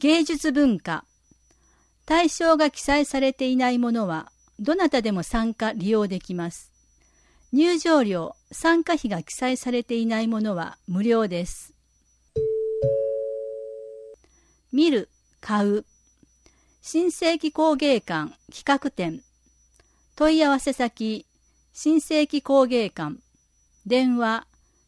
芸術文化。対象が記載されていないものは、どなたでも参加利用できます。入場料、参加費が記載されていないものは無料です。見る、買う。新世紀工芸館企画展。問い合わせ先、新世紀工芸館。電話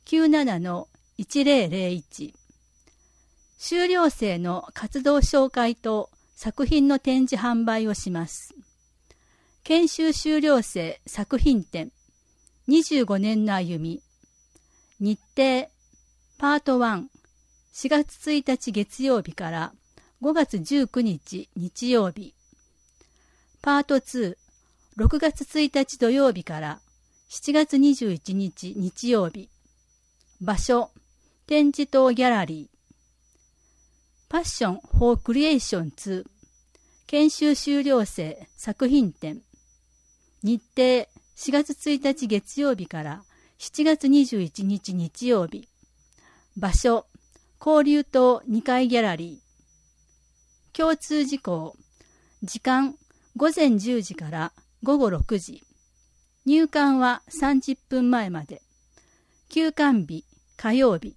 97-1001。修了生の活動紹介と作品の展示販売をします。研修修了生作品展。25年の歩み。日程。パート1。4月1日月曜日から5月19日日曜日。パート2。6月1日土曜日から7月21日日曜日。場所。展示棟ギャラリー。パッション・フォー・クリエーション2。研修修了生作品展。日程4月1日月曜日から7月21日日曜日。場所交流棟2階ギャラリー。共通事項。時間午前10時から午後6時。入館は30分前まで。休館日火曜日。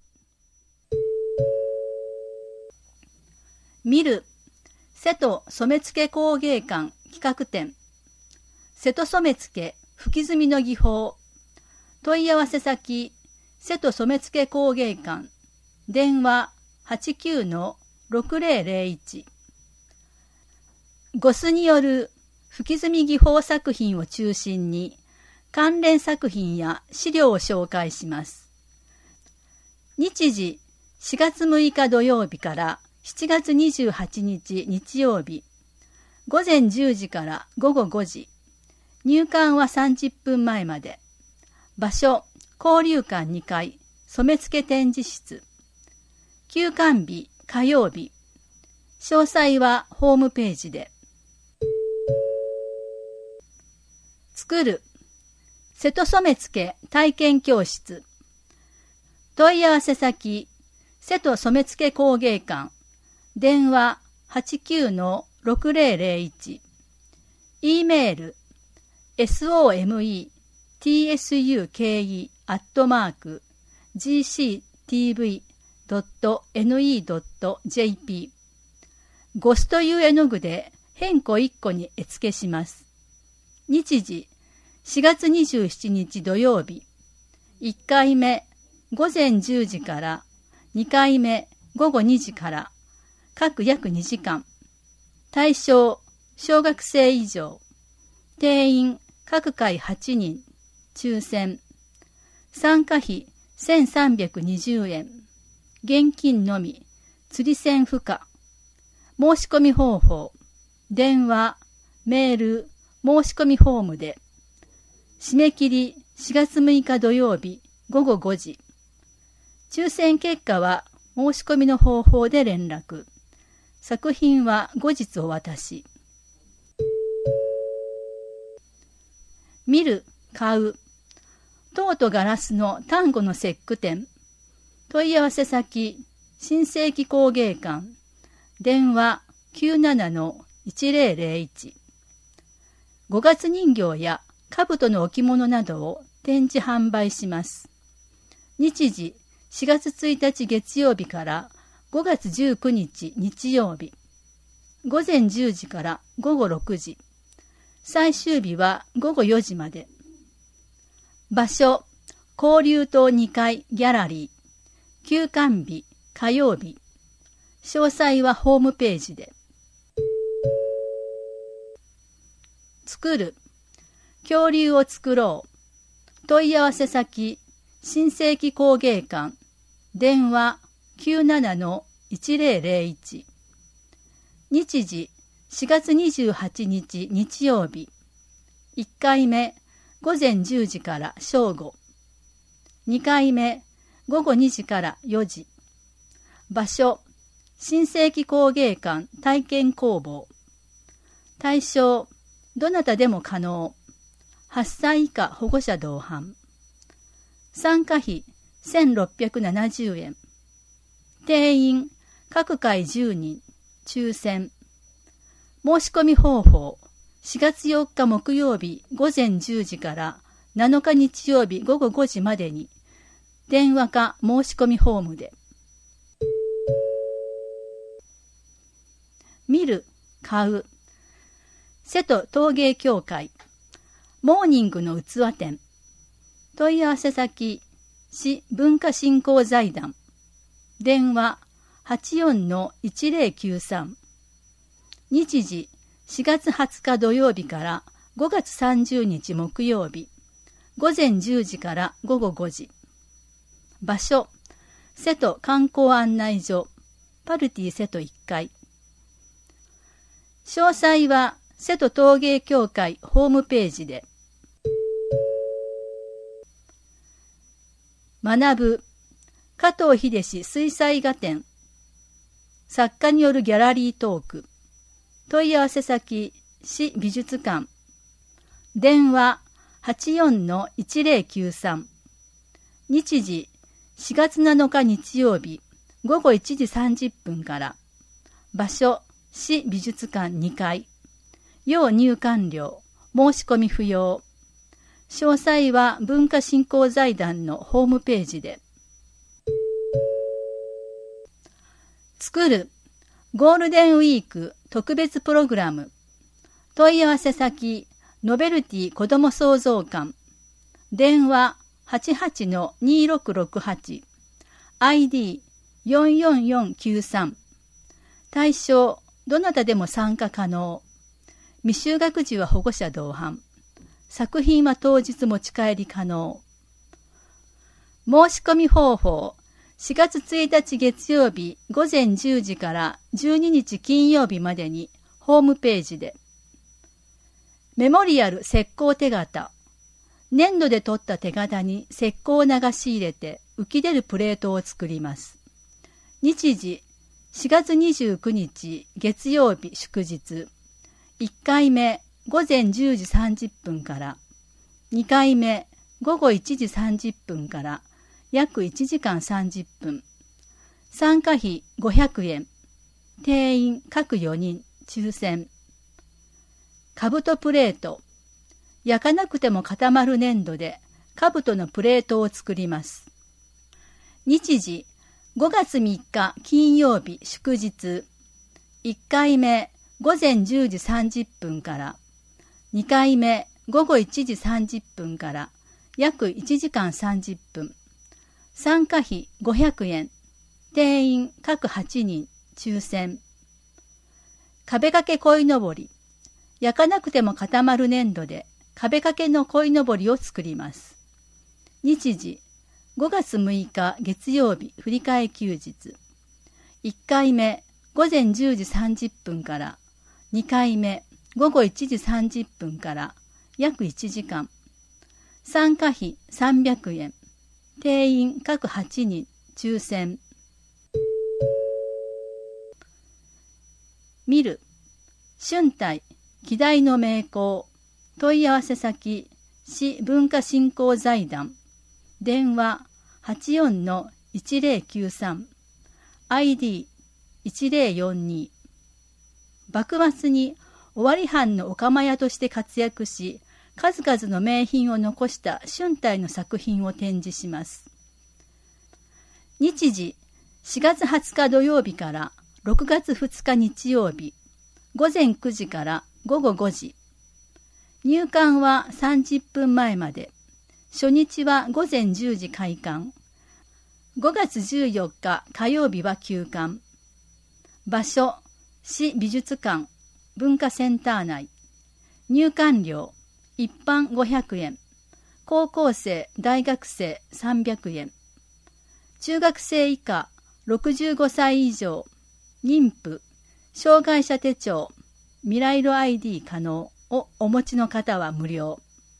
見る。瀬戸染付工芸館企画展。瀬戸染付吹き墨の技法。問い合わせ先、瀬戸染付工芸館。電話 89-6001。ゴスによる吹き墨技法作品を中心に関連作品や資料を紹介します。日時4月6日土曜日から7月28日日曜日。午前10時から午後5時。入館は30分前まで。場所、交流館2階、染付展示室。休館日、火曜日。詳細はホームページで。作る。瀬戸染付体験教室。問い合わせ先、瀬戸染付工芸館。電話 89-6001。E メール、sometsuke@gctv.ne.jp。ゴスという絵の具で変個1個に絵付けします。日時4月27日土曜日。1回目午前10時から2回目午後2時から各約2時間。対象小学生以上。定員各回8人。抽選。参加費1320円。現金のみ。釣り銭不可。申し込み方法。電話、メール、申し込みフォームで。締め切り4月6日土曜日午後5時。抽選結果は申し込みの方法で連絡。作品は後日お渡し。見る、買う。陶とガラスの端午の節句展。問い合わせ先、新世紀工芸館。電話 97-1001。5月人形や兜の置物などを展示販売します。日時4月1日月曜日から5月19日日曜日。午前10時から午後6時。最終日は午後4時まで。場所、交流棟2階ギャラリー。休館日、火曜日。詳細はホームページで。作る。恐竜を作ろう。問い合わせ先、新世紀工芸館。電話 97-1001。日時4月28日日曜日。1回目午前10時から正午。2回目午後2時から4時。場所、新世紀工芸館体験工房。対象、どなたでも可能。8歳以下保護者同伴。参加費1670円。定員各回10人。 抽選。申し込み方法。4月4日木曜日午前10時から7日日曜日午後5時までに、電話か申し込みフォームで。見る、買う。瀬戸陶芸協会。モーニングの器展。問い合わせ先、市文化振興財団。電話 84-1093。日時、4月20日土曜日から5月30日木曜日。午前10時から午後5時。場所、瀬戸観光案内所、パルティ瀬戸1階。詳細は瀬戸陶芸協会ホームページで。学ぶ、加藤秀氏水彩画展。作家によるギャラリートーク。問い合わせ先、市美術館。電話 84-1093。日時、4月7日日曜日、午後1時30分から。場所、市美術館2階。要入館料、申し込み不要。詳細は文化振興財団のホームページで。作る、ゴールデンウィーク特別プログラム。問い合わせ先、ノベルティ子ども創造館。電話 88-2668。ID 44493。対象、どなたでも参加可能。未就学児は保護者同伴。作品は当日持ち帰り可能。申し込み方法。4月1日月曜日午前10時から12日金曜日までにホームページで。メモリアル石膏手形。粘土で取った手形に石膏を流し入れて浮き出るプレートを作ります。日時、4月29日月曜日祝日。1回目午前10時30分から、2回目午後1時30分から約1時間30分。参加費500円。定員各4人抽選。兜プレート。焼かなくても固まる粘土で兜のプレートを作ります。日時、5月3日金曜日祝日。1回目午前10時30分から、2回目午後1時30分から約1時間30分。参加費500円。定員各8人抽選。壁掛け鯉のぼり。焼かなくても固まる粘土で壁掛けの鯉のぼりを作ります。日時、5月6日月曜日振り替え休日。1回目午前10時30分から、2回目午後1時30分から約1時間。参加費300円。定員各8人抽選。見る、春泰希代の名工。問い合わせ先、市文化振興財団。電話 84-1093。ID 1042。幕末に尾張藩のお釜屋として活躍し、数々の名品を残した春泰の作品を展示します。日時、4月20日土曜日から6月2日日曜日、午前9時から午後5時。入館は30分前まで。初日は午前10時開館。5月14日火曜日は休館。場所、市美術館、文化センター内。入館料、一般500円。高校生、大学生300円。中学生以下、65歳以上、妊婦、障害者手帳、未来色 ID 可能をお持ちの方は無料。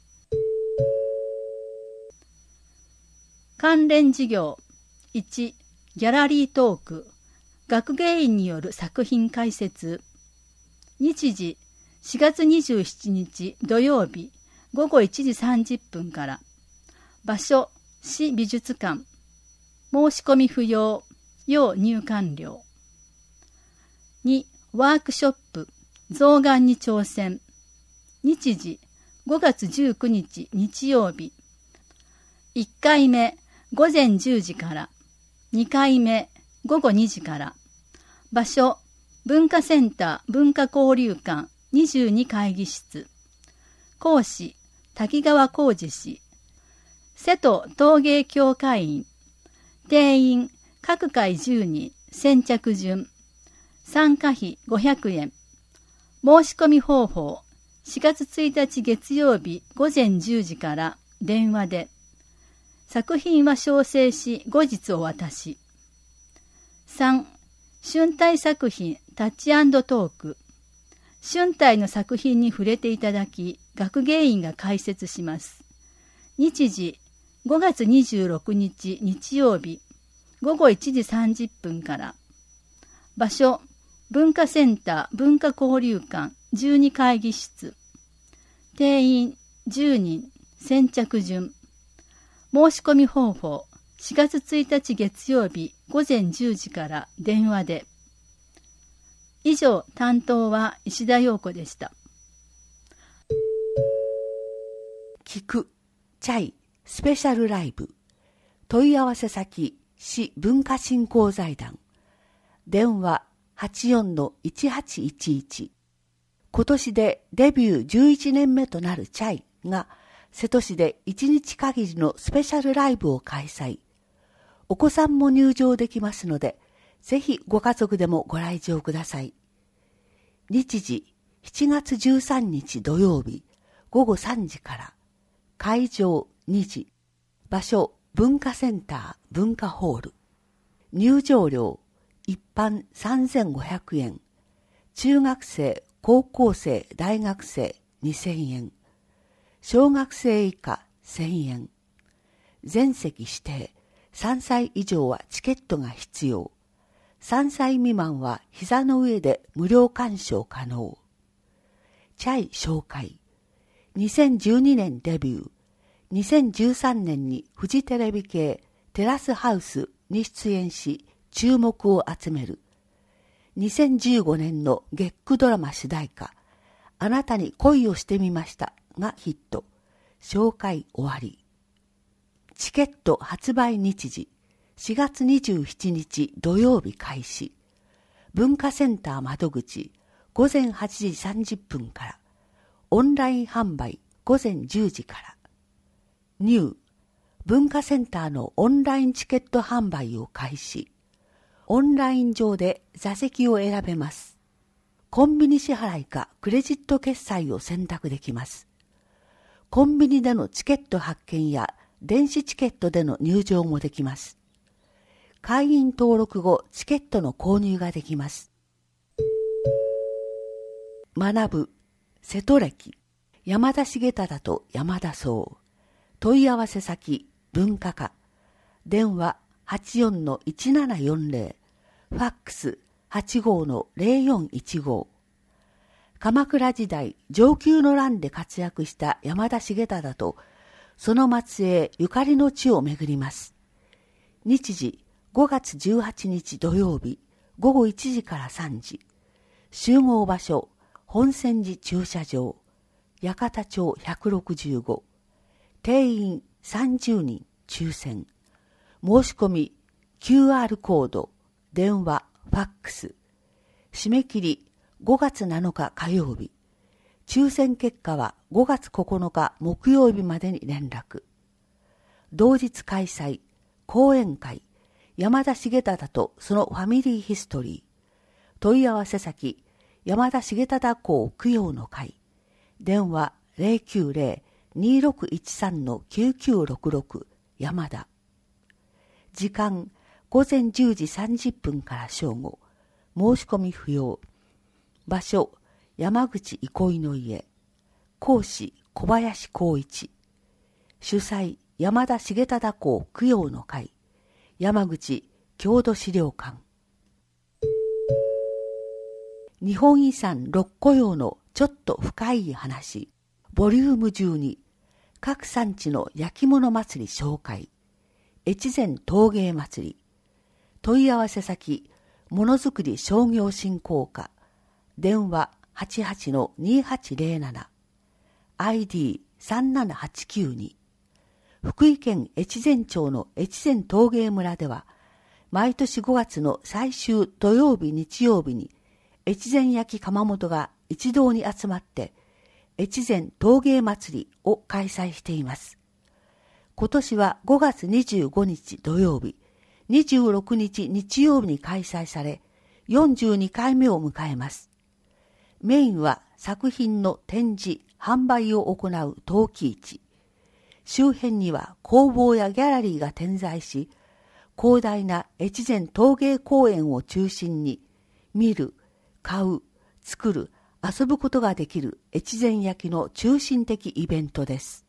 関連事業。1、ギャラリートーク。学芸員による作品解説。日時、4月27日土曜日午後1時30分から。場所、市美術館。申し込み不要。要入館料。2、 ワークショップ象眼に挑戦。日時5月19日日曜日。1回目午前10時から、2回目午後2時から。場所文化センター文化交流館22会議室。講師滝川浩二氏。瀬戸陶芸協会員。定員各回10人。先着順。参加費500円。申し込み方法4月1日月曜日午前10時から電話で。作品は修正し後日お渡し。3. 春体作品タッチ&トーク。春体の作品に触れていただき、学芸員が解説します。日時5月26日日曜日午後1時30分から。場所文化センター文化交流館12会議室。定員10人。先着順。申し込み方法4月1日月曜日午前10時から電話で。以上、担当は石田陽子でした。 聞くチャイスペシャルライブ。問い合わせ先市文化振興財団。電話 84-1811。今年でデビュー11年目となるチャイが瀬戸市で1日限りのスペシャルライブを開催。お子さんも入場できますので、ぜひご家族でもご来場ください。日時7月13日土曜日午後3時から。会場2時。場所文化センター文化ホール。入場料一般3500円。中学生、高校生、大学生2000円。小学生以下1000円。全席指定。3歳以上はチケットが必要。3歳未満は膝の上で無料鑑賞可能。チャイ紹介。2012年デビュー。2013年にフジテレビ系テラスハウスに出演し注目を集める。2015年の月9ドラマ主題歌あなたに恋をしてみましたがヒット。紹介終わり。チケット発売日時4月27日土曜日開始。文化センター窓口午前8時30分から。オンライン販売午前10時から。ニュー文化センターのオンラインチケット販売を開始。オンライン上で座席を選べます。コンビニ支払いかクレジット決済を選択できます。コンビニでのチケット発券や電子チケットでの入場もできます。会員登録後、チケットの購入ができます。学ぶ瀬戸歴山田重忠と山田荘。問い合わせ先文化課。電話 84-1740。ファックス 85-0415。鎌倉時代承久の乱で活躍した山田重忠とその末裔ゆかりの地を巡ります。日時5月18日土曜日午後1時から3時。集合場所本泉寺駐車場八幡町165。定員30人抽選。申し込み QR コード電話ファックス。締め切り5月7日火曜日。抽選結果は5月9日木曜日までに連絡。同日開催講演会山田重忠とそのファミリーヒストリー。問い合わせ先山田重忠公供養の会。電話 090-2613-9966 山田。時間午前10時30分から正午。申し込み不要。場所山口憩いの家。講師小林光一。主催山田重忠公供養の会。山口郷土資料館。日本遺産六古窯のちょっと深い話ボリューム12。各産地の焼き物祭り紹介。越前陶芸祭り。問い合わせ先ものづくり商業振興課電話 88-2807 ID3789 に、福井県越前町の越前陶芸村では、毎年5月の最終土曜日日曜日に、越前焼窯元が一堂に集まって、越前陶芸祭りを開催しています。今年は5月25日土曜日、26日日曜日に開催され、42回目を迎えます。メインは作品の展示、販売を行う陶器市。周辺には工房やギャラリーが点在し、広大な越前陶芸公園を中心に、見る、買う、作る、遊ぶことができる越前焼の中心的イベントです。